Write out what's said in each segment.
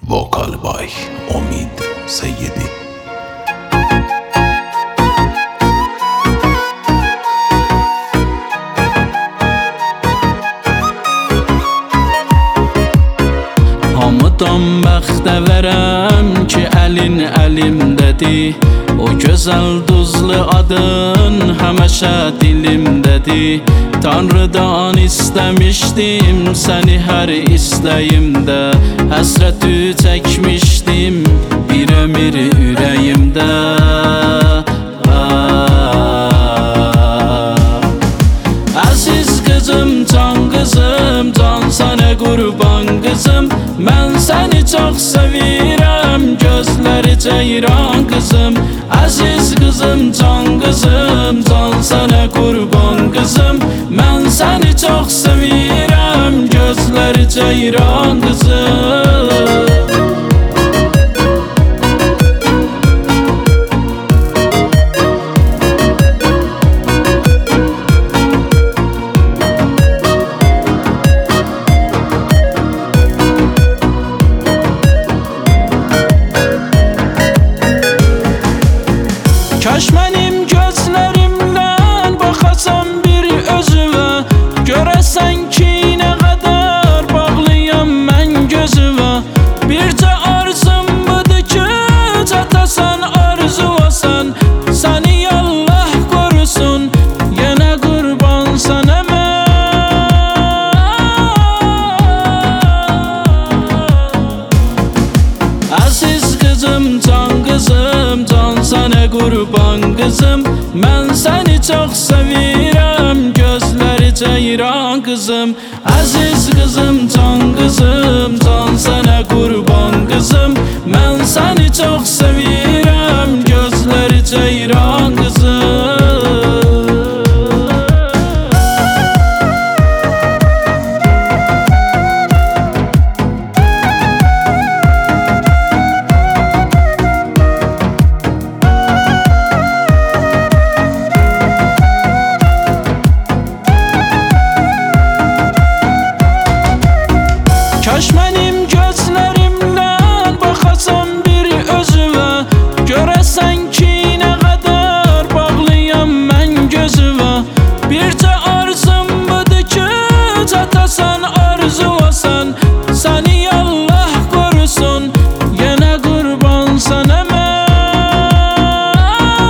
Vokal by Omid Seyyedi. Hamıdan bəxtəvərəm ki, əlin əlimdədir. O gözəl duzlu adın həməşə dilimdədir. Tanrıdan istəmişdim səni hər istəyimdə. Həsrəti çəkmişdim bir ömür ürəyimdə. Əziz qızım, can qızım, can sənə qurban qızım. Mən səni çox sevirəm, gözləri ceyran qızım. Əziz qızım, can qızım, can sənə qurban qızım. Mən səni çox sevirəm, gözləri ceyran qızım. Kaş mənim gözlərimdən baxasan bir özüvə. Görəsən ki, nə qədər bağlıyam mən gözüvə. Bircə arzum budur ki, çatasan arzuvasan. Səni Allah qorusun, yenə qurban sənə mən. Əziz qızım, can qızım, can sənə qurban qızım. Mən səni çox sevirəm, gözləri ceyran qızım. Əziz qızım, can qızım, can sənə qurban qızım. Mən səni çox sevirəm, gözləri ceyran qızım. Kaş mənim gözlərimdən baxasan bir özüvə. Görəsən ki, nə qədər bağlıyam mən gözüvə. Bircə arzum budur ki, çatasan arzuvasan. Səni Allah qorusun, yenə qurban sənə mən.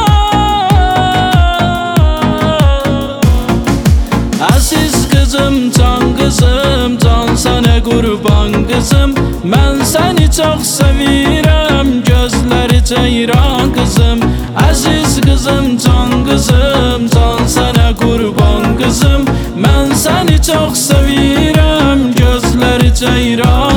Əziz qızım, can qızım, can sənə qurban qızım. Mən səni çox sevirəm, gözləri ceyran qızım. Əziz qızım, can qızım, can sənə qurban qızım. Mən səni çox sevirəm, gözləri ceyran